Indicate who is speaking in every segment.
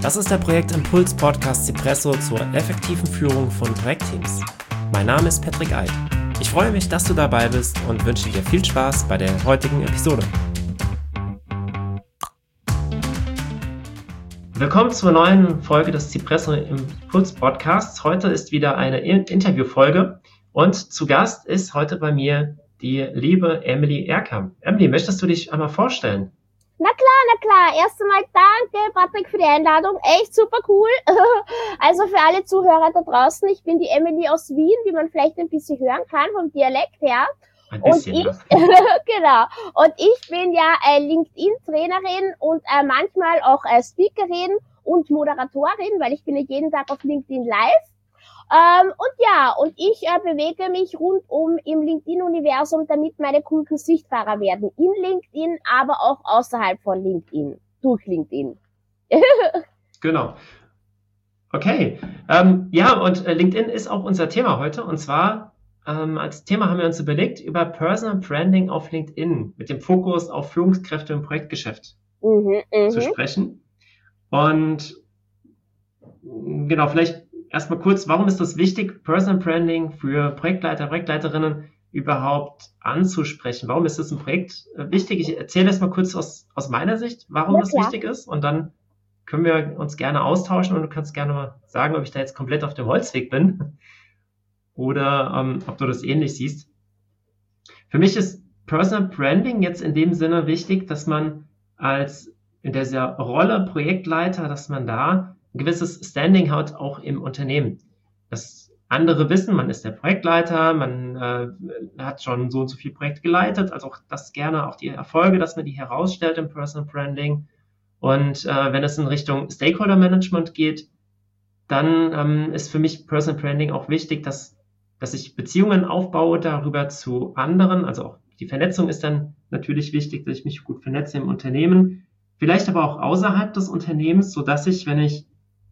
Speaker 1: Das ist der Projektimpuls-Podcast Cipresso zur effektiven Führung von Projektteams. Mein Name ist Patrick Eid. Ich freue mich, dass du dabei bist und wünsche dir viel Spaß bei der heutigen Episode. Willkommen zur neuen Folge des Cipresso Impuls Podcasts. Heute ist wieder eine Interviewfolge und zu Gast ist heute bei mir die liebe Emily Erkamp. Emily, möchtest du dich einmal vorstellen?
Speaker 2: Na klar. Erst einmal danke, Patrick, für die Einladung. Echt super cool. Also für alle Zuhörer da draußen, ich bin die Emily aus Wien, wie man vielleicht ein bisschen hören kann vom Dialekt her.
Speaker 1: Ein bisschen,
Speaker 2: und ich, genau. Und ich bin ja LinkedIn-Trainerin und manchmal auch Speakerin und Moderatorin, weil ich bin ja jeden Tag auf LinkedIn live. Und ich bewege mich rundum im LinkedIn-Universum, damit meine Kunden sichtbarer werden. In LinkedIn, aber auch außerhalb von LinkedIn. Durch LinkedIn.
Speaker 1: Genau. Okay. LinkedIn ist auch unser Thema heute. Und zwar als Thema haben wir uns überlegt, über Personal Branding auf LinkedIn mit dem Fokus auf Führungskräfte im Projektgeschäft zu sprechen. Und genau, vielleicht erstmal kurz, warum ist das wichtig, Personal Branding für Projektleiter, Projektleiterinnen überhaupt anzusprechen? Warum ist das im Projekt wichtig? Ich erzähle das mal kurz aus meiner Sicht, warum das wichtig ist, und dann können wir uns gerne austauschen und du kannst gerne mal sagen, ob ich da jetzt komplett auf dem Holzweg bin oder ob du das ähnlich siehst. Für mich ist Personal Branding jetzt in dem Sinne wichtig, dass man als in dieser Rolle Projektleiter, dass man da ein gewisses Standing hat, auch im Unternehmen. Dass andere wissen, man ist der Projektleiter, man hat schon so und so viel Projekte geleitet, also auch das gerne, auch die Erfolge, dass man die herausstellt im Personal Branding. Und wenn es in Richtung Stakeholder Management geht, dann ist für mich Personal Branding auch wichtig, dass ich Beziehungen aufbaue darüber zu anderen, also auch die Vernetzung ist dann natürlich wichtig, dass ich mich gut vernetze im Unternehmen, vielleicht aber auch außerhalb des Unternehmens, so dass ich, wenn ich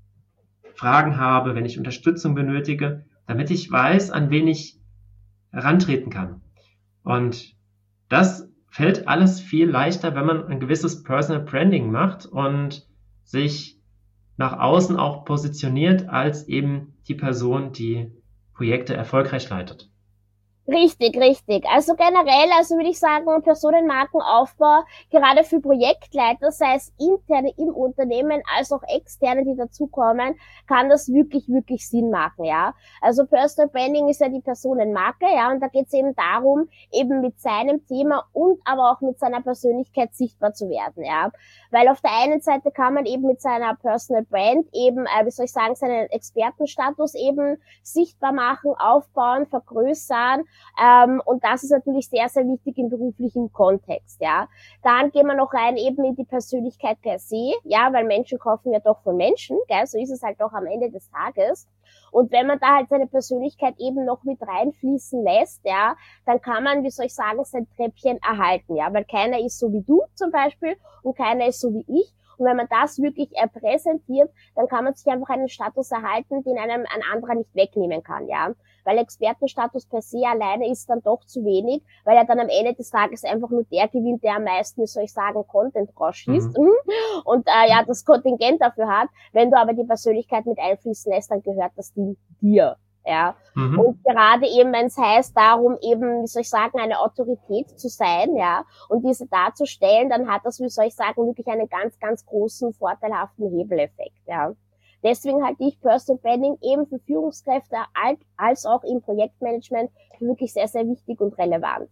Speaker 1: Fragen habe, wenn ich Unterstützung benötige, damit ich weiß, an wen ich herantreten kann. Und das fällt alles viel leichter, wenn man ein gewisses Personal Branding macht und sich nach außen auch positioniert als eben die Person, die Projekte erfolgreich leitet.
Speaker 2: Richtig. Also generell, würde ich sagen, Personenmarkenaufbau, gerade für Projektleiter, sei es interne im Unternehmen als auch externe, die dazukommen, kann das wirklich Sinn machen, ja. Also Personal Branding ist ja die Personenmarke, ja, und da geht es eben darum, eben mit seinem Thema und aber auch mit seiner Persönlichkeit sichtbar zu werden, ja. Weil auf der einen Seite kann man eben mit seiner Personal Brand eben, seinen Expertenstatus eben sichtbar machen, aufbauen, vergrößern. Und das ist natürlich sehr, sehr wichtig im beruflichen Kontext, ja. Dann gehen wir noch rein eben in die Persönlichkeit per se, ja, weil Menschen kaufen ja doch von Menschen, gell, so ist es halt doch am Ende des Tages. Und wenn man da halt seine Persönlichkeit eben noch mit reinfließen lässt, ja, dann kann man, sein Treppchen erhalten, ja, weil keiner ist so wie du zum Beispiel und keiner ist so wie ich. Und wenn man das wirklich präsentiert, dann kann man sich einfach einen Status erhalten, den einem ein anderer nicht wegnehmen kann, ja. Weil Expertenstatus per se alleine ist dann doch zu wenig, weil er dann am Ende des Tages einfach nur der gewinnt, der am meisten, Content rausschießt und das Kontingent dafür hat. Wenn du aber die Persönlichkeit mit einfließen lässt, dann gehört das Ding dir. Ja, und gerade eben, wenn es heißt, darum eben, eine Autorität zu sein, ja, und diese darzustellen, dann hat das, wirklich einen ganz, ganz großen, vorteilhaften Hebeleffekt, ja. Deswegen halte ich Personal Branding eben für Führungskräfte als auch im Projektmanagement für wirklich sehr, sehr wichtig und relevant.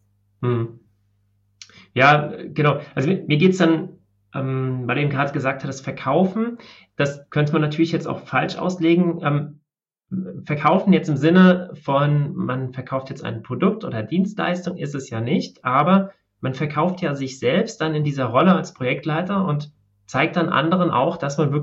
Speaker 1: Ja, genau. Also mir geht's dann, weil du eben gerade gesagt hast, das Verkaufen, das könnte man natürlich jetzt auch falsch auslegen. Verkaufen jetzt im Sinne von, man verkauft jetzt ein Produkt oder Dienstleistung, ist es ja nicht, aber man verkauft ja sich selbst dann in dieser Rolle als Projektleiter und zeigt dann anderen auch, dass man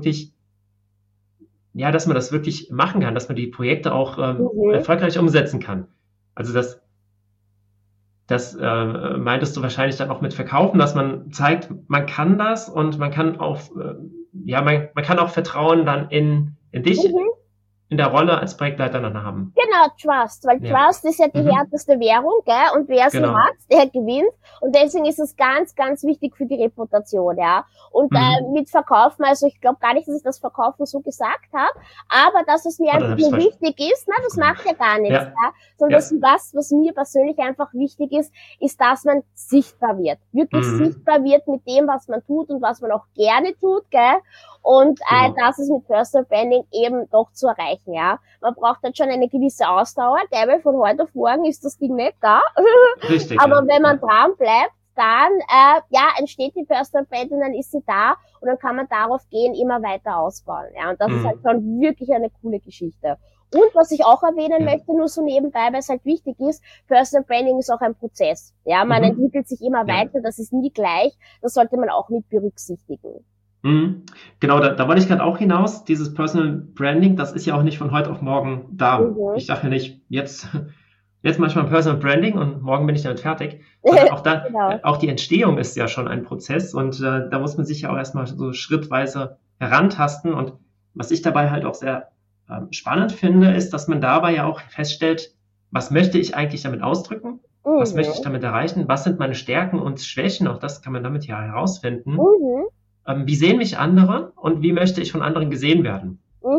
Speaker 1: das wirklich machen kann, dass man die Projekte auch erfolgreich umsetzen kann. Also das meintest du wahrscheinlich dann auch mit Verkaufen, dass man zeigt, man kann das und man kann auch, man kann auch Vertrauen dann in dich in der Rolle als Projektleiter dann haben.
Speaker 2: Genau, Trust, weil Trust ist ja die härteste Währung, gell? Und wer sie hat, der gewinnt. Und deswegen ist es ganz, ganz wichtig für die Reputation, ja. Und mit Verkaufen, also ich glaube gar nicht, dass ich das Verkaufen so gesagt habe, aber dass es mir einfach nur wichtig ist, na, das macht ja gar nichts, ja. Sondern was mir persönlich einfach wichtig ist, dass man sichtbar wird. Wirklich sichtbar wird mit dem, was man tut und was man auch gerne tut, gell? Und das ist mit Personal Branding eben doch zu erreichen, ja. Man braucht halt schon eine gewisse Ausdauer, gell, weil von heute auf morgen ist das Ding nicht da.
Speaker 1: Richtig,
Speaker 2: aber wenn man dran bleibt, dann entsteht die Personal Branding, dann ist sie da und dann kann man darauf gehen, immer weiter ausbauen. Ja, und das ist halt schon wirklich eine coole Geschichte. Und was ich auch erwähnen möchte, nur so nebenbei, weil es halt wichtig ist, Personal Branding ist auch ein Prozess. Ja, man entwickelt sich immer weiter, das ist nie gleich, das sollte man auch mit berücksichtigen.
Speaker 1: Genau, da wollte ich gerade auch hinaus, dieses Personal Branding, das ist ja auch nicht von heute auf morgen da. Ich sage ja nicht, jetzt manchmal Personal Branding und morgen bin ich damit fertig. Sondern auch die Entstehung ist ja schon ein Prozess und da muss man sich ja auch erstmal so schrittweise herantasten. Und was ich dabei halt auch sehr spannend finde, ist, dass man dabei ja auch feststellt, was möchte ich eigentlich damit ausdrücken? Was möchte ich damit erreichen? Was sind meine Stärken und Schwächen? Auch das kann man damit ja herausfinden. Wie sehen mich andere und wie möchte ich von anderen gesehen werden?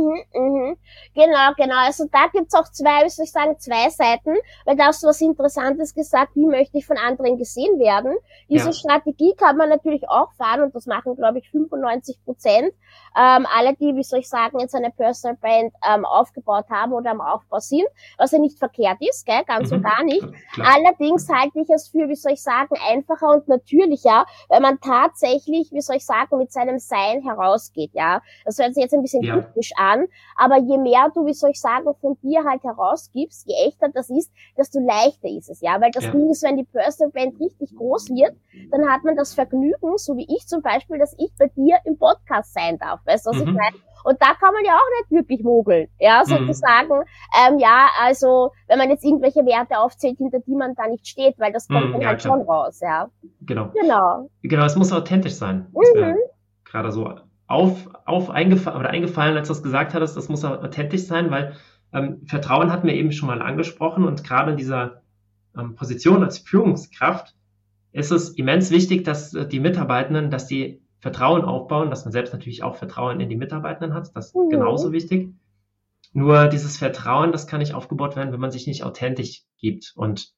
Speaker 2: Genau. Also da gibt's auch zwei Seiten, weil da hast du was Interessantes gesagt, wie möchte ich von anderen gesehen werden. Diese Strategie kann man natürlich auch fahren und das machen, glaube ich, 95%. Alle, die, jetzt eine Personal Brand aufgebaut haben oder am Aufbau sind, was ja nicht verkehrt ist, gell, ganz und gar nicht. Klar. Allerdings halte ich es für, einfacher und natürlicher, wenn man tatsächlich, mit seinem Sein herausgeht, ja. Das hört sich jetzt ein bisschen kritisch an, aber je mehr du, von dir halt herausgibst, je echter das ist, desto leichter ist es, ja, weil das Ding ist, wenn die Personal Brand richtig groß wird, dann hat man das Vergnügen, so wie ich zum Beispiel, dass ich bei dir im Podcast sein darf, weißt du, was ich meine? Und da kann man ja auch nicht wirklich mogeln, ja, sozusagen, also, wenn man jetzt irgendwelche Werte aufzählt, hinter die man da nicht steht, weil das kommt dann halt schon raus, ja.
Speaker 1: Genau, es muss authentisch sein. Gerade so eingefallen, als du das gesagt hattest, das muss authentisch sein, weil Vertrauen hatten wir eben schon mal angesprochen und gerade in dieser Position als Führungskraft ist es immens wichtig, dass die Mitarbeitenden, dass die Vertrauen aufbauen, dass man selbst natürlich auch Vertrauen in die Mitarbeitenden hat, das ist genauso wichtig. Nur dieses Vertrauen, das kann nicht aufgebaut werden, wenn man sich nicht authentisch gibt und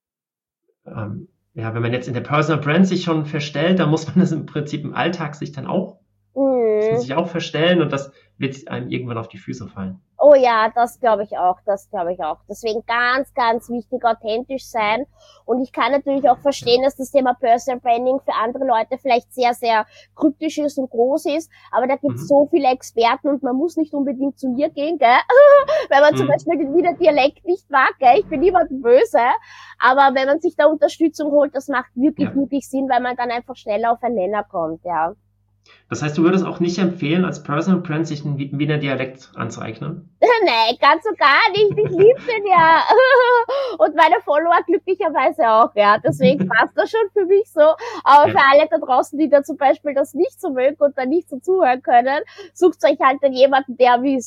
Speaker 1: wenn man jetzt in der Personal Brand sich schon verstellt, dann muss man das im Prinzip im Alltag sich dann auch verstellen und das wird einem irgendwann auf die Füße fallen.
Speaker 2: Oh ja, das glaube ich auch. Deswegen ganz, ganz wichtig, authentisch sein. Und ich kann natürlich auch verstehen, dass das Thema Personal Branding für andere Leute vielleicht sehr, sehr kryptisch ist und groß ist. Aber da gibt es so viele Experten und man muss nicht unbedingt zu mir gehen, gell? Wenn man zum Beispiel den Wiener Dialekt nicht mag, gell? Ich bin niemandem böse. Aber wenn man sich da Unterstützung holt, das macht wirklich Sinn, weil man dann einfach schneller auf einen Nenner kommt, ja.
Speaker 1: Das heißt, du würdest auch nicht empfehlen, als Personal Brand sich einen Wiener Dialekt anzueignen?
Speaker 2: Nein, ganz und gar nicht. Ich liebe den ja. Und meine Follower glücklicherweise auch, ja. Deswegen passt das schon für mich so. Aber für alle da draußen, die da zum Beispiel das nicht so mögen und da nicht so zuhören können, sucht euch halt dann jemanden, der, ein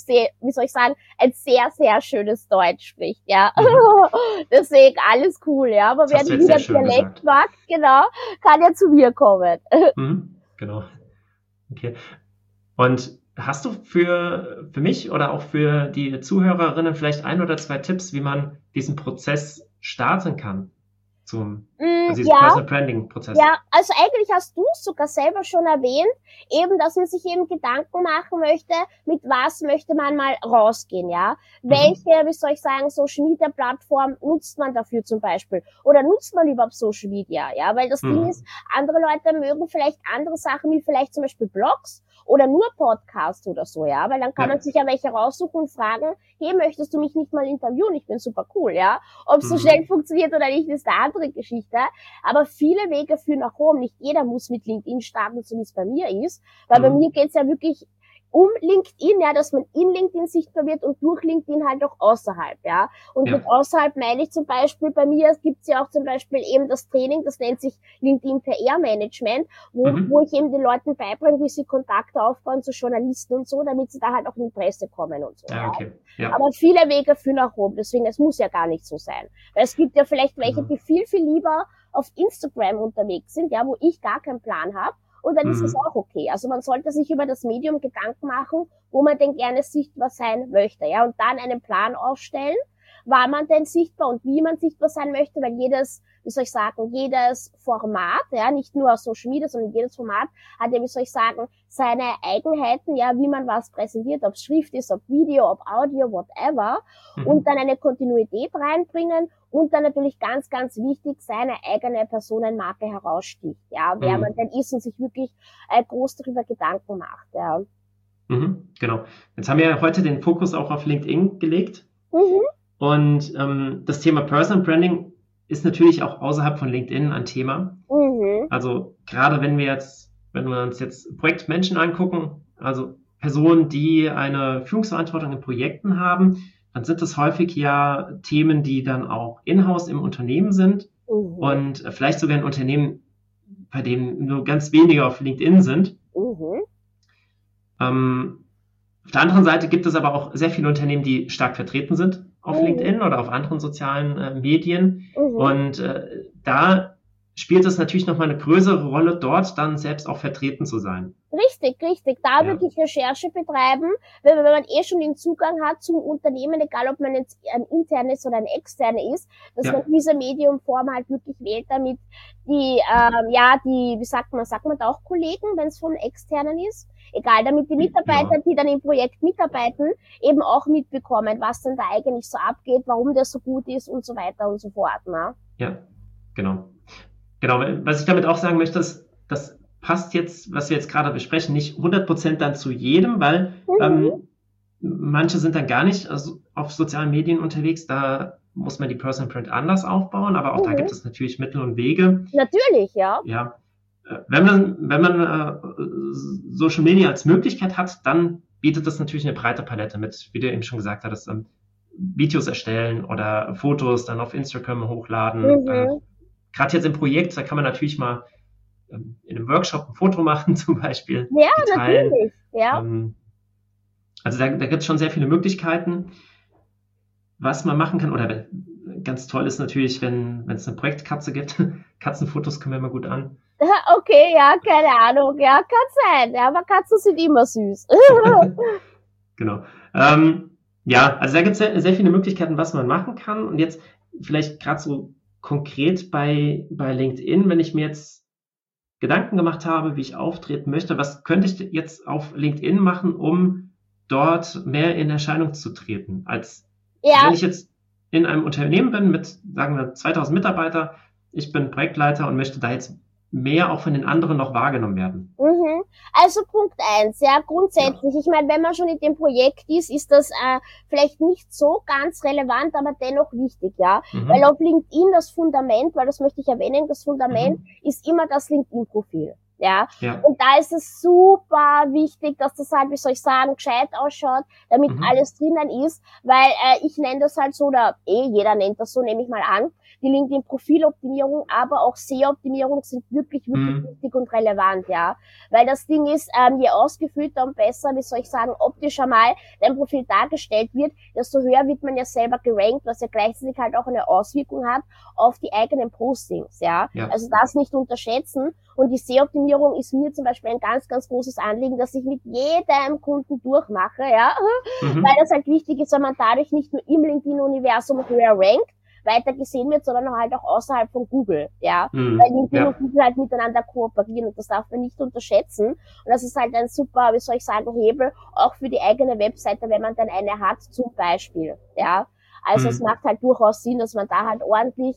Speaker 2: sehr, sehr schönes Deutsch spricht, ja. Deswegen alles cool, ja. Aber wer den Wiener Dialekt mag, genau, kann ja zu mir kommen.
Speaker 1: Genau. Okay. Und hast du für mich oder auch für die Zuhörerinnen vielleicht 1 oder 2 Tipps, wie man diesen Prozess starten kann? Diesen Personal Branding Prozess.
Speaker 2: Ja, also eigentlich hast du es sogar selber schon erwähnt, eben, dass man sich eben Gedanken machen möchte, mit was möchte man mal rausgehen, ja? Welche, Social Media Plattform nutzt man dafür zum Beispiel? Oder nutzt man überhaupt Social Media, ja? Weil das Ding ist, andere Leute mögen vielleicht andere Sachen, wie vielleicht zum Beispiel Blogs oder nur Podcasts oder so, ja? Weil dann kann man sich ja welche raussuchen und fragen, hey, möchtest du mich nicht mal interviewen? Ich bin super cool, ja? Ob es so schnell funktioniert oder nicht, ist eine andere Geschichte. Aber viele Wege führen nach Rom. Nicht jeder muss mit LinkedIn starten, so wie es bei mir ist. Weil bei mir geht's ja wirklich um LinkedIn, ja, dass man in LinkedIn sichtbar wird und durch LinkedIn halt auch außerhalb, ja. Und mit außerhalb meine ich zum Beispiel, bei mir gibt's ja auch zum Beispiel eben das Training, das nennt sich LinkedIn PR Management, wo ich eben den Leuten beibringe, wie sie Kontakte aufbauen zu Journalisten und so, damit sie da halt auch in die Presse kommen und so.
Speaker 1: Ja, okay. Ja.
Speaker 2: Aber viele Wege führen nach Rom, deswegen, es muss ja gar nicht so sein. Weil es gibt ja vielleicht welche, die viel, viel lieber auf Instagram unterwegs sind, ja, wo ich gar keinen Plan habe. Und dann ist es auch okay. Also man sollte sich über das Medium Gedanken machen, wo man denn gerne sichtbar sein möchte, ja, und dann einen Plan aufstellen, wann man denn sichtbar und wie man sichtbar sein möchte, weil jedes, wie soll ich sagen, jedes Format, ja, nicht nur Social Media, sondern jedes Format hat ja, wie soll ich sagen, seine Eigenheiten, ja, wie man was präsentiert, ob Schrift ist, ob Video, ob Audio, whatever, und dann eine Kontinuität reinbringen und dann natürlich ganz, ganz wichtig, seine eigene Personenmarke heraussticht, ja, wer man denn ist und sich wirklich groß darüber Gedanken macht, ja.
Speaker 1: Genau. Jetzt haben wir ja heute den Fokus auch auf LinkedIn gelegt. Und das Thema Personal Branding ist natürlich auch außerhalb von LinkedIn ein Thema. Also gerade wenn wir uns jetzt Projektmenschen angucken, also Personen, die eine Führungsverantwortung in Projekten haben, dann sind das häufig ja Themen, die dann auch in-house im Unternehmen sind und vielleicht sogar in Unternehmen, bei denen nur ganz wenige auf LinkedIn sind. Auf der anderen Seite gibt es aber auch sehr viele Unternehmen, die stark vertreten sind auf LinkedIn oder auf anderen sozialen Medien. Und da spielt es natürlich nochmal eine größere Rolle, dort dann selbst auch vertreten zu sein.
Speaker 2: Richtig. Da wirklich Recherche betreiben, weil wenn man schon den Zugang hat zum Unternehmen, egal ob man jetzt ein internes oder ein externes ist, dass man diese Mediumform halt wirklich wählt, damit die, wie sagt man da auch Kollegen, wenn es von externen ist? Egal, damit die Mitarbeiter, die dann im Projekt mitarbeiten, eben auch mitbekommen, was denn da eigentlich so abgeht, warum das so gut ist und so weiter und so fort. Ne?
Speaker 1: Ja, genau. Was ich damit auch sagen möchte, ist, das passt jetzt, was wir jetzt gerade besprechen, nicht 100% dann zu jedem, weil manche sind dann gar nicht auf sozialen Medien unterwegs, da muss man die Personal Brand anders aufbauen, aber auch da gibt es natürlich Mittel und Wege.
Speaker 2: Natürlich, ja.
Speaker 1: Ja. Wenn man Social Media als Möglichkeit hat, dann bietet das natürlich eine breite Palette mit, wie du eben schon gesagt hattest, Videos erstellen oder Fotos dann auf Instagram hochladen. Gerade jetzt im Projekt, da kann man natürlich mal in einem Workshop ein Foto machen zum Beispiel.
Speaker 2: Ja, natürlich. Ja.
Speaker 1: Also da gibt es schon sehr viele Möglichkeiten, was man machen kann. Oder ganz toll ist natürlich, wenn es eine Projektkatze gibt. Katzenfotos kommen immer gut an.
Speaker 2: Okay, ja, keine Ahnung. Ja, kann sein. Ja, aber Katzen sind immer süß.
Speaker 1: Genau. Also da gibt es sehr viele Möglichkeiten, was man machen kann. Und jetzt vielleicht gerade so konkret bei LinkedIn, wenn ich mir jetzt Gedanken gemacht habe, wie ich auftreten möchte, was könnte ich jetzt auf LinkedIn machen, um dort mehr in Erscheinung zu treten? Wenn ich jetzt in einem Unternehmen bin mit, sagen wir, 2000 Mitarbeiter, ich bin Projektleiter und möchte da jetzt mehr auch von den anderen noch wahrgenommen werden.
Speaker 2: Also Punkt 1, ja, grundsätzlich. Ja. Ich meine, wenn man schon in dem Projekt ist das vielleicht nicht so ganz relevant, aber dennoch wichtig, ja. Weil auf LinkedIn das Fundament, weil das möchte ich erwähnen, das Fundament ist immer das LinkedIn-Profil. Ja. Und da ist es super wichtig, dass das halt, wie soll ich sagen, gescheit ausschaut, damit alles drinnen ist, weil ich nenne das halt so, oder jeder nennt das so, nehme ich mal an, die LinkedIn-Profiloptimierung, aber auch SEO-Optimierung sind wirklich wichtig und relevant, ja. Weil das Ding ist, je ausgefüllter und besser, wie soll ich sagen, optischer mal dein Profil dargestellt wird, desto höher wird man ja selber gerankt, was ja gleichzeitig halt auch eine Auswirkung hat auf die eigenen Postings, ja. Also das nicht unterschätzen. Und die SEO-Optimierung ist mir zum Beispiel ein ganz, ganz großes Anliegen, dass ich mit jedem Kunden durchmache, ja. Weil das halt wichtig ist, weil man dadurch nicht nur im LinkedIn-Universum höher rankt, weiter gesehen wird, sondern halt auch außerhalb von Google, ja. Weil LinkedIn und Google halt miteinander kooperieren und das darf man nicht unterschätzen. Und das ist halt ein super, wie soll ich sagen, Hebel, auch für die eigene Webseite, wenn man dann eine hat, zum Beispiel, ja. Also es macht halt durchaus Sinn, dass man da halt ordentlich,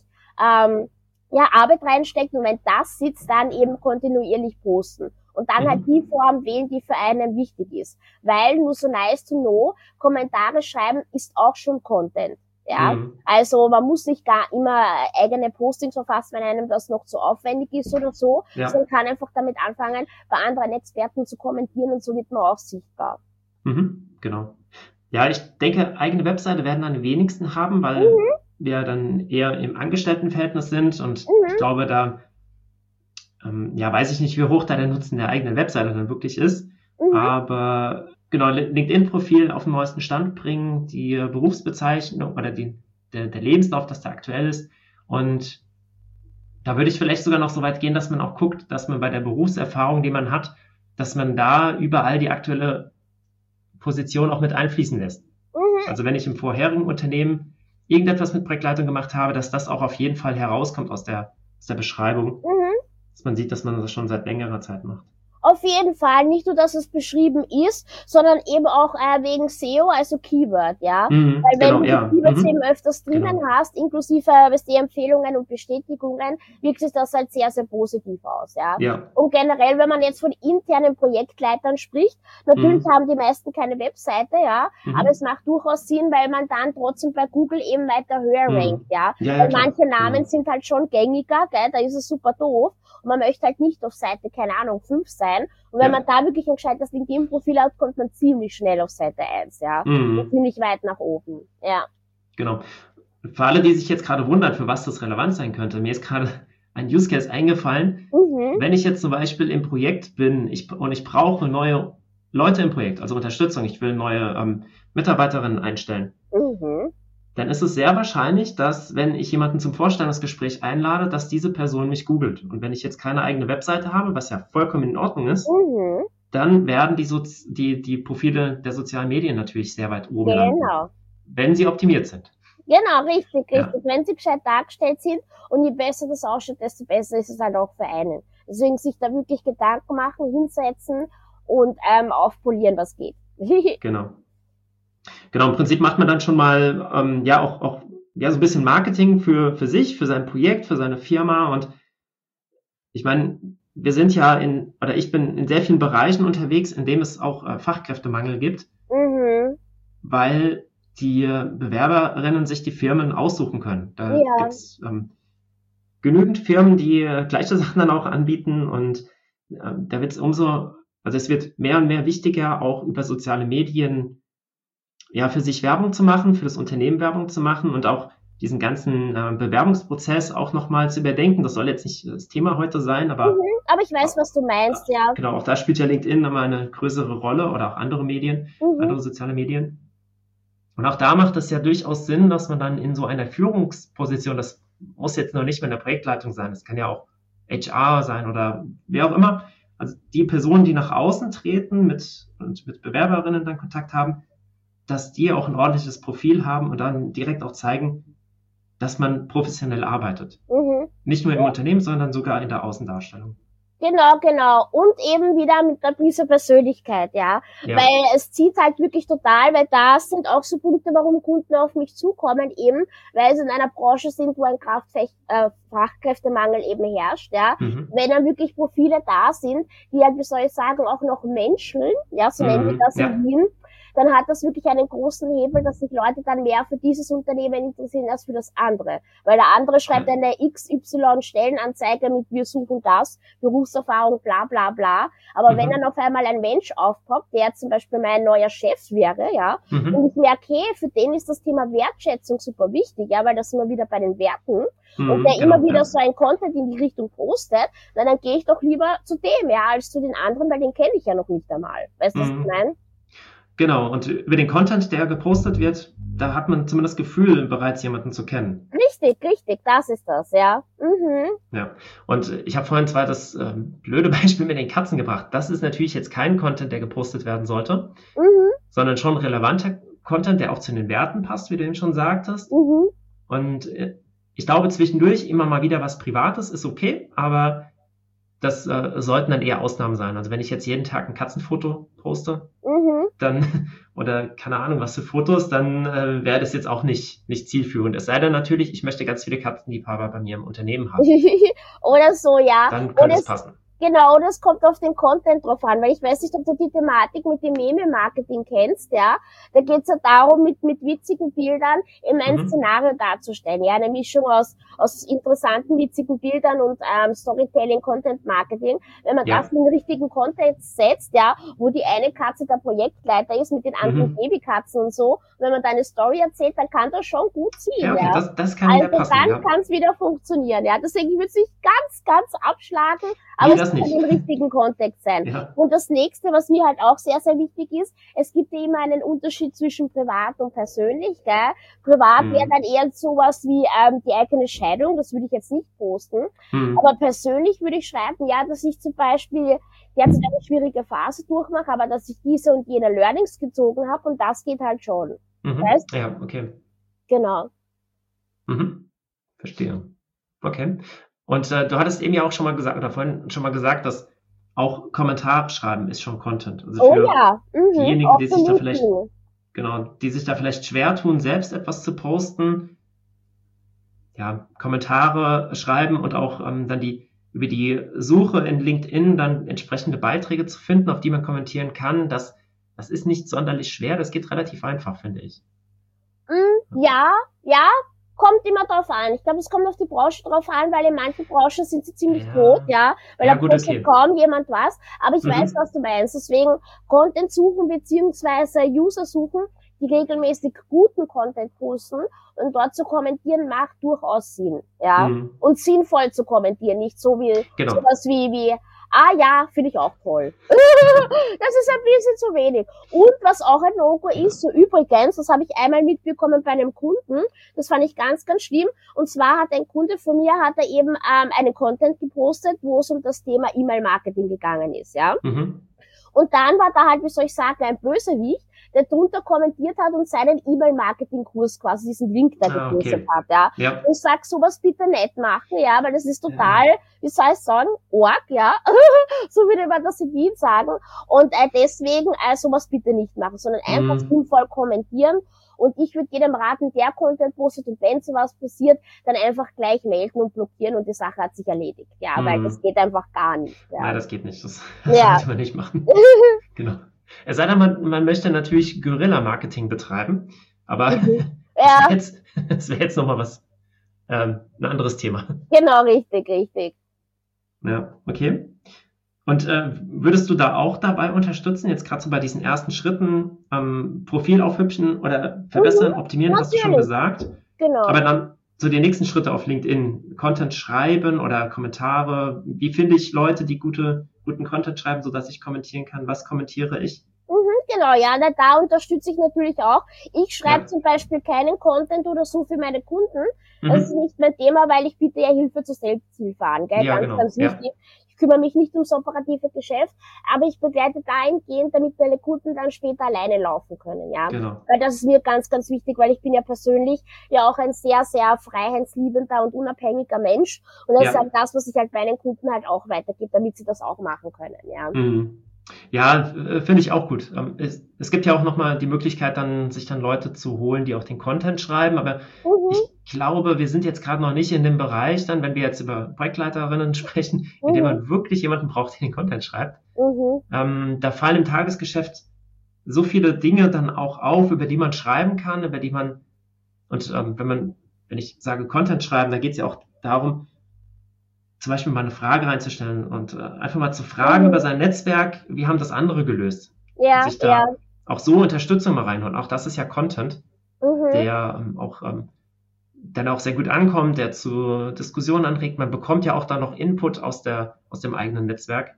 Speaker 2: Arbeit reinsteckt und wenn das sitzt, dann eben kontinuierlich posten. Und dann halt die Form wählen, die für einen wichtig ist. Weil nur so nice to know, Kommentare schreiben ist auch schon Content. ja. Also man muss nicht gar immer eigene Postings verfassen, wenn einem das noch zu aufwendig ist oder so, sondern kann einfach damit anfangen, bei anderen Experten zu kommentieren und so wird man auch sichtbar.
Speaker 1: Genau. Ja, ich denke, eigene Webseite werden dann die wenigsten haben, weil wir dann eher im Angestelltenverhältnis sind und ich glaube, da weiß ich nicht, wie hoch da der Nutzen der eigenen Webseite dann wirklich ist, aber genau, LinkedIn-Profil auf den neuesten Stand bringen, die Berufsbezeichnung oder der Lebenslauf, dass der aktuell ist. Und da würde ich vielleicht sogar noch so weit gehen, dass man auch guckt, dass man bei der Berufserfahrung, die man hat, dass man da überall die aktuelle Position auch mit einfließen lässt. Also wenn ich im vorherigen Unternehmen irgendetwas mit Projektleitung gemacht habe, dass das auch auf jeden Fall herauskommt aus der Beschreibung, dass man sieht, dass man das schon seit längerer Zeit macht.
Speaker 2: Auf jeden Fall, nicht nur, dass es beschrieben ist, sondern eben auch wegen SEO, also Keyword, ja. Weil wenn du die Keywords eben öfters drinnen hast, inklusive die Empfehlungen und Bestätigungen, wirkt sich das halt sehr, sehr positiv aus, ja. Und generell, wenn man jetzt von internen Projektleitern spricht, natürlich haben die meisten keine Webseite, ja, aber es macht durchaus Sinn, weil man dann trotzdem bei Google eben weiter höher rankt, ja. Weil manche Namen sind halt schon gängiger, gell, da ist es super doof. Und man möchte halt nicht auf Seite, keine Ahnung, 5 sein. Und wenn man da wirklich ein gescheites LinkedIn-Profil hat, kommt man ziemlich schnell auf Seite 1, ja. Und ziemlich weit nach oben, ja.
Speaker 1: Genau. Für alle, die sich jetzt gerade wundern, für was das relevant sein könnte, mir ist gerade ein Use Case eingefallen. Wenn ich jetzt zum Beispiel im Projekt bin und ich brauche neue Leute im Projekt, also Unterstützung, ich will neue Mitarbeiterinnen einstellen, dann ist es sehr wahrscheinlich, dass, wenn ich jemanden zum Vorstellungsgespräch einlade, dass diese Person mich googelt. Und wenn ich jetzt keine eigene Webseite habe, was ja vollkommen in Ordnung ist, dann werden die Profile der sozialen Medien natürlich sehr weit oben landen, wenn sie optimiert sind.
Speaker 2: Genau, richtig. Wenn sie gescheit dargestellt sind und je besser das ausschaut, desto besser ist es halt auch für einen. Deswegen sich da wirklich Gedanken machen, hinsetzen und aufpolieren, was geht.
Speaker 1: Genau, im Prinzip macht man dann schon mal auch so ein bisschen Marketing für sich, für sein Projekt, für seine Firma. Und ich meine, wir sind ich bin in sehr vielen Bereichen unterwegs, in denen es auch Fachkräftemangel gibt, weil die Bewerberinnen sich die Firmen aussuchen können. Da gibt's genügend Firmen, die gleiche Sachen dann auch anbieten und da wird es wird mehr und mehr wichtiger, auch über soziale Medien für sich Werbung zu machen, für das Unternehmen Werbung zu machen und auch diesen ganzen Bewerbungsprozess auch nochmal zu überdenken. Das soll jetzt nicht das Thema heute sein, aber
Speaker 2: ich weiß, was du meinst, ja.
Speaker 1: Genau, auch da spielt ja LinkedIn nochmal eine größere Rolle oder auch andere Medien, andere soziale Medien. Und auch da macht es ja durchaus Sinn, dass man dann in so einer Führungsposition, das muss jetzt noch nicht mehr in der Projektleitung sein, das kann ja auch HR sein oder wer auch immer, also die Personen, die nach außen treten und mit Bewerberinnen dann Kontakt haben, dass die auch ein ordentliches Profil haben und dann direkt auch zeigen, dass man professionell arbeitet. Nicht nur im Unternehmen, sondern sogar in der Außendarstellung.
Speaker 2: Genau. Und eben wieder mit einer Prise Persönlichkeit, ja. Weil es zieht halt wirklich total, weil das sind auch so Punkte, warum Kunden auf mich zukommen, eben, weil sie in einer Branche sind, wo ein Fachkräftemangel eben herrscht, ja. Wenn dann wirklich Profile da sind, die halt, wie soll ich sagen, auch noch menscheln, ja, so nennen wir das in Wien, dann hat das wirklich einen großen Hebel, dass sich Leute dann mehr für dieses Unternehmen interessieren als für das andere. Weil der andere schreibt eine XY-Stellenanzeige mit wir suchen das, Berufserfahrung, bla bla bla. Aber wenn dann auf einmal ein Mensch aufpoppt, der zum Beispiel mein neuer Chef wäre, ja, und ich merke, okay, für den ist das Thema Wertschätzung super wichtig, ja, weil das sind wir wieder bei den Werten, und der immer wieder so ein Content in die Richtung postet, dann gehe ich doch lieber zu dem, ja, als zu den anderen, weil den kenne ich ja noch nicht einmal. Weißt du, was ich meine?
Speaker 1: Genau, und über den Content, der gepostet wird, da hat man zumindest das Gefühl, bereits jemanden zu kennen.
Speaker 2: Richtig, das ist das, ja.
Speaker 1: Ja, und ich habe vorhin zwar das blöde Beispiel mit den Katzen gebracht. Das ist natürlich jetzt kein Content, der gepostet werden sollte, sondern schon relevanter Content, der auch zu den Werten passt, wie du eben schon sagtest. Und ich glaube, zwischendurch immer mal wieder was Privates ist okay, aber das sollten dann eher Ausnahmen sein. Also wenn ich jetzt jeden Tag ein Katzenfoto poste, dann, oder keine Ahnung, was für Fotos, dann wäre das jetzt auch nicht zielführend. Es sei denn natürlich, ich möchte ganz viele Katzenliebhaber bei mir im Unternehmen haben.
Speaker 2: Oder so, ja.
Speaker 1: Dann könnte es passen.
Speaker 2: Genau, das kommt auf den Content drauf an, weil ich weiß nicht, ob du die Thematik mit dem Meme-Marketing kennst, ja. Da geht's ja darum, mit witzigen Bildern eben ein Szenario darzustellen, ja. Eine Mischung aus interessanten, witzigen Bildern und Storytelling, Content-Marketing. Wenn man das in den richtigen Kontext setzt, ja, wo die eine Katze der Projektleiter ist mit den anderen Babykatzen und so, und wenn man da eine Story erzählt, dann kann das schon gut ziehen,
Speaker 1: Ja, okay,
Speaker 2: ja.
Speaker 1: das kann wieder passen,
Speaker 2: Dann kann es wieder funktionieren, ja. Deswegen würde es nicht ganz abschlagen, aber es muss im richtigen Kontext sein. Ja. Und das nächste, was mir halt auch sehr, sehr wichtig ist, es gibt ja immer einen Unterschied zwischen privat und persönlich, gell. Privat wäre dann eher sowas wie die eigene Scheidung, das würde ich jetzt nicht posten. Aber persönlich würde ich schreiben, ja, dass ich zum Beispiel derzeit eine schwierige Phase durchmache, aber dass ich diese und jene Learnings gezogen habe und das geht halt schon. Weißt?
Speaker 1: Ja, okay.
Speaker 2: Genau.
Speaker 1: Verstehe. Okay. Und du hattest eben ja auch schon mal gesagt, oder vorhin schon mal gesagt, dass auch Kommentare schreiben ist schon Content. Also für diejenigen, die sich da vielleicht schwer tun, selbst etwas zu posten, ja, Kommentare schreiben und auch dann über die Suche in LinkedIn dann entsprechende Beiträge zu finden, auf die man kommentieren kann, das ist nicht sonderlich schwer, das geht relativ einfach, finde ich.
Speaker 2: Ja, kommt immer drauf an. Ich glaube, es kommt auf die Branche drauf an, weil in manchen Branchen sind sie ziemlich tot, ja, weil da postet kaum jemand was. Aber ich weiß, was du meinst. Deswegen Content suchen beziehungsweise User suchen, die regelmäßig guten Content posten und dort zu kommentieren macht durchaus Sinn, ja. Und sinnvoll zu kommentieren, nicht so wie sowas wie ja, finde ich auch toll. Das ist ein bisschen zu wenig. Und was auch ein No-Go ist, so übrigens, das habe ich einmal mitbekommen bei einem Kunden, das fand ich ganz schlimm. Und zwar hat ein Kunde von mir, eben einen Content gepostet, wo es um das Thema E-Mail-Marketing gegangen ist, ja. Und dann war da halt, wie soll ich sagen, ein Bösewicht, der drunter kommentiert hat und seinen E-Mail-Marketing-Kurs quasi diesen Link da gepostet hat, ja. Und ich sag, sowas bitte nicht machen, ja, weil das ist total, wie soll ich sagen, Org, ja, so würde man das in Wien sagen. Und deswegen sowas bitte nicht machen, sondern einfach sinnvoll kommentieren. Und ich würde jedem raten, der Content postet und wenn sowas passiert, dann einfach gleich melden und blockieren und die Sache hat sich erledigt, ja, weil das geht einfach gar nicht. Ja.
Speaker 1: Nein, das geht nicht, das sollte man nicht machen. Genau. Es sei denn, man möchte natürlich Guerilla-Marketing betreiben, aber das wäre jetzt nochmal was, ein anderes Thema.
Speaker 2: Genau, richtig.
Speaker 1: Ja, okay. Und würdest du da auch dabei unterstützen, jetzt gerade so bei diesen ersten Schritten, Profil aufhübschen oder verbessern, optimieren, hast du schon gesagt.
Speaker 2: Genau.
Speaker 1: Aber dann so die nächsten Schritte auf LinkedIn, Content schreiben oder Kommentare. Wie finde ich Leute, die guten Content schreiben, sodass ich kommentieren kann? Was kommentiere ich?
Speaker 2: Genau, ja, da unterstütze ich natürlich auch. Ich schreibe zum Beispiel keinen Content oder so für meine Kunden. Das ist nicht mein Thema, weil ich biete ja Hilfe zur Selbsthilfe an, gell?
Speaker 1: Ja,
Speaker 2: ganz wichtig. Ich kümmere mich nicht ums operative Geschäft, aber ich begleite dahingehend, damit meine Kunden dann später alleine laufen können, ja.
Speaker 1: Genau.
Speaker 2: Weil das ist mir ganz wichtig, weil ich bin ja persönlich ja auch ein sehr freiheitsliebender und unabhängiger Mensch. Und das ist halt das, was ich halt meinen Kunden halt auch weitergebe, damit sie das auch machen können, ja.
Speaker 1: Ja, finde ich auch gut. Es gibt ja auch nochmal die Möglichkeit, sich dann Leute zu holen, die auch den Content schreiben, aber ich glaube, wir sind jetzt gerade noch nicht in dem Bereich dann, wenn wir jetzt über Projektleiterinnen sprechen, in dem man wirklich jemanden braucht, der den Content schreibt. Da fallen im Tagesgeschäft so viele Dinge dann auch auf, über die man schreiben kann, über die man, und wenn ich sage Content schreiben, da geht es ja auch darum, zum Beispiel mal eine Frage reinzustellen und einfach mal zu fragen über sein Netzwerk, wie haben das andere gelöst?
Speaker 2: Ja,
Speaker 1: sich da auch so Unterstützung mal reinholen. Auch das ist ja Content, der dann auch sehr gut ankommt, der zu Diskussionen anregt. Man bekommt ja auch da noch Input aus dem eigenen Netzwerk.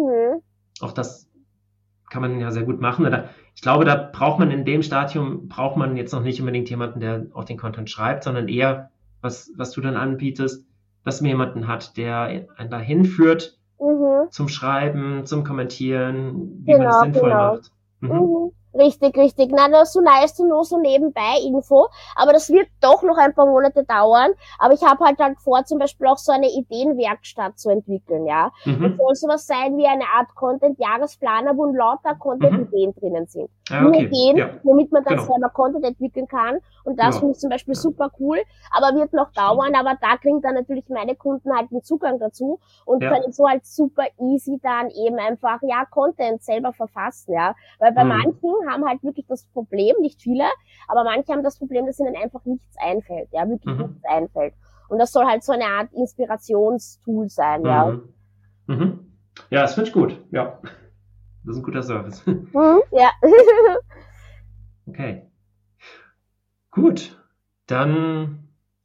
Speaker 1: Auch das kann man ja sehr gut machen. Ich glaube, da braucht man in dem Stadium jetzt noch nicht unbedingt jemanden, der auch den Content schreibt, sondern eher, was du dann anbietest, dass man jemanden hat, der einen dahin führt zum Schreiben, zum Kommentieren, wie man es sinnvoll macht.
Speaker 2: Richtig, richtig. Na, das so leist du nur so nebenbei Info. Aber das wird doch noch ein paar Monate dauern. Aber ich habe halt vor, zum Beispiel auch so eine Ideenwerkstatt zu entwickeln, ja. Das soll sowas sein wie eine Art Content-Jahresplaner, wo lauter Content-Ideen drinnen sind.
Speaker 1: Ja, okay.
Speaker 2: Ideen, womit man dann
Speaker 1: Genau.
Speaker 2: selber Content entwickeln kann. Und das finde ich zum Beispiel super cool. Aber wird noch dauern. Aber da kriegen dann natürlich meine Kunden halt den Zugang dazu und können so halt super easy dann eben einfach, ja, Content selber verfassen, ja. Weil bei manchen haben halt wirklich das Problem, nicht viele, aber manche haben das Problem, dass ihnen einfach nichts einfällt, ja, wirklich nichts einfällt. Und das soll halt so eine Art Inspirationstool sein, ja.
Speaker 1: Ja, das finde ich gut, ja. Das ist ein guter Service.
Speaker 2: Ja.
Speaker 1: Okay. Gut, dann,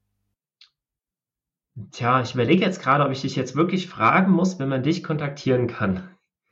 Speaker 1: ich überlege jetzt gerade, ob ich dich jetzt wirklich fragen muss, wenn man dich kontaktieren kann.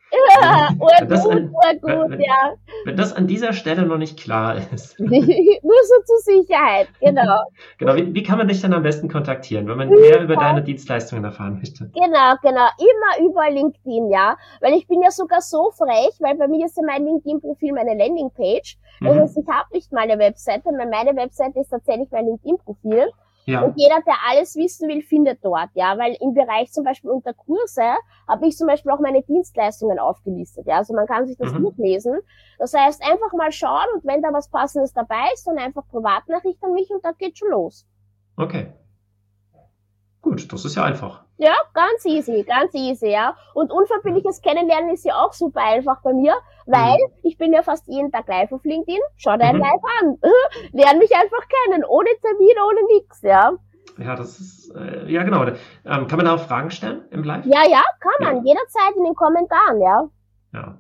Speaker 1: Wenn das an dieser Stelle noch nicht klar ist.
Speaker 2: Nur so zur Sicherheit, genau.
Speaker 1: Genau, wie kann man dich dann am besten kontaktieren, wenn man mehr über deine Dienstleistungen erfahren möchte?
Speaker 2: Genau, immer über LinkedIn, ja. Weil ich bin ja sogar so frech, weil bei mir ist ja mein LinkedIn-Profil meine Landingpage. Das heißt, ich habe nicht mal eine Webseite, weil meine Webseite ist tatsächlich mein LinkedIn-Profil. Ja. Und jeder, der alles wissen will, findet dort, ja, weil im Bereich zum Beispiel unter Kurse habe ich zum Beispiel auch meine Dienstleistungen aufgelistet, ja, also man kann sich das durchlesen. Das heißt, einfach mal schauen und wenn da was Passendes dabei ist, dann einfach Privatnachricht an mich und dann geht's schon los.
Speaker 1: Okay. Gut, das ist ja einfach.
Speaker 2: Ja, ganz easy, ja. Und unverbindliches Kennenlernen ist ja auch super einfach bei mir, weil ich bin ja fast jeden Tag live auf LinkedIn. Schau dir live an. Lern mich einfach kennen, ohne Termin, ohne nix, ja.
Speaker 1: Ja, das ist, ja genau. Kann man da auch Fragen stellen im Live?
Speaker 2: Ja, kann man. Jederzeit in den Kommentaren, ja.
Speaker 1: Ja,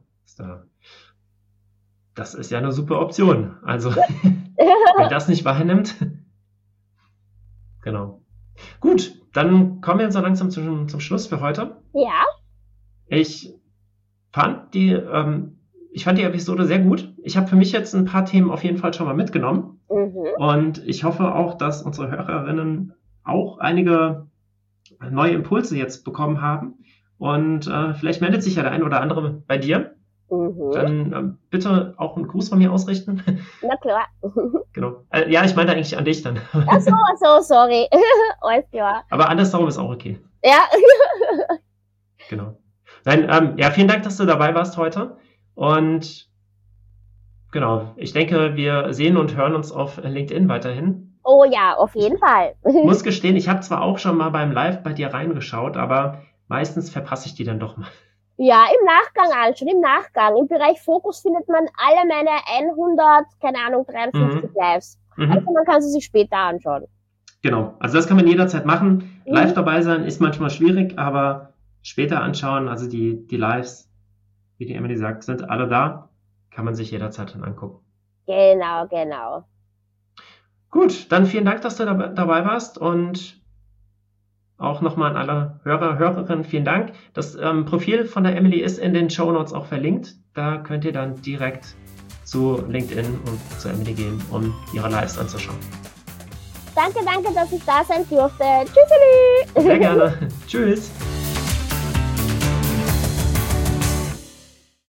Speaker 1: das ist ja eine super Option. Also, wer das nicht wahrnimmt. Genau. Gut, dann kommen wir so langsam zum Schluss für heute.
Speaker 2: Ja.
Speaker 1: Ich fand die Episode sehr gut. Ich habe für mich jetzt ein paar Themen auf jeden Fall schon mal mitgenommen. Und ich hoffe auch, dass unsere Hörerinnen auch einige neue Impulse jetzt bekommen haben. Und vielleicht meldet sich ja der ein oder andere bei dir. Dann bitte auch einen Gruß von mir ausrichten.
Speaker 2: Na klar.
Speaker 1: Genau. Ja, ich meinte eigentlich an dich dann.
Speaker 2: Ach so, sorry. Alles klar.
Speaker 1: Aber andersherum ist auch okay.
Speaker 2: Ja.
Speaker 1: Genau. Nein, vielen Dank, dass du dabei warst heute. Und genau, ich denke, wir sehen und hören uns auf LinkedIn weiterhin.
Speaker 2: Oh ja, auf jeden Fall.
Speaker 1: Ich muss gestehen, ich habe zwar auch schon mal beim Live bei dir reingeschaut, aber meistens verpasse ich die dann doch mal.
Speaker 2: Ja, im Nachgang. Im Bereich Fokus findet man alle meine 53 Lives. Also man kann sie sich später anschauen.
Speaker 1: Genau, also das kann man jederzeit machen. Live dabei sein ist manchmal schwierig, aber später anschauen, also die Lives, wie die Emily sagt, sind alle da. Kann man sich jederzeit dann angucken.
Speaker 2: Genau.
Speaker 1: Gut, dann vielen Dank, dass du dabei warst und auch nochmal an alle Hörerinnen vielen Dank. Das Profil von der Emily ist in den Shownotes auch verlinkt. Da könnt ihr dann direkt zu LinkedIn und zu Emily gehen, um ihre Lives anzuschauen.
Speaker 2: Danke, dass ich da sein durfte. Tschüsseli!
Speaker 1: Sehr gerne. Tschüss!